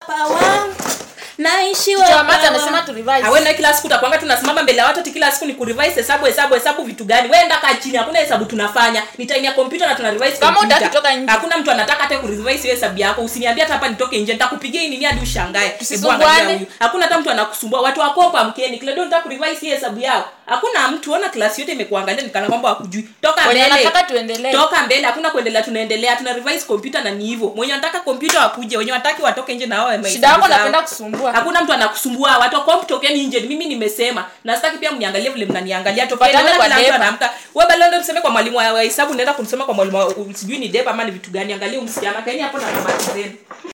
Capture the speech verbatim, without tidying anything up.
power. Naishi wa power. Mama amesema tu revise. Hawe na kila siku utakwanga tunasimama mbele ya watu ati kila siku ni ku revise hesabu hesabu hesabu vitu gani? Wewe ndaka chini hakuna hesabu tunafanya. Ni time ya computer na tuna revise kama unataka kutoka nje. Hakuna mtu anataka hata ku revise hesabu yako. Usiniambie hata hapa nitoke nje nitakupigia nini hadi ushangae. Hebu angalia huyu. Hakuna hata mtu anakusumbua. Watu wako hapa mkeni. Kila ndio nataka ku revise hesabu yao. Hakuna mtu ona class yote imekuangalia nikana kwamba hakujui. Toka mbele. Mwenye anataka tuendelee. Toka mbele hakuna kuendelea tunaendelea. Tuna revise computer na ni hivyo. Mwenye anataka computer wakuje, wenye wataki watoke nje na wao. Shida yako napenda kusumbua. Hakuna mtu anakusumbua. Watu wako tokeni nje. Mimi nimesema. Na sitaki pia mniangalie vile mnaniangalia. Tokeni kila mtu anaamka. Wewe balondo mseme kwa mwalimu wa hesabu, naenda kumsema kwa mwalimu sijui ni deba ama ni vitu gani. Angalia umsichana kaeni hapo na mabati zenu.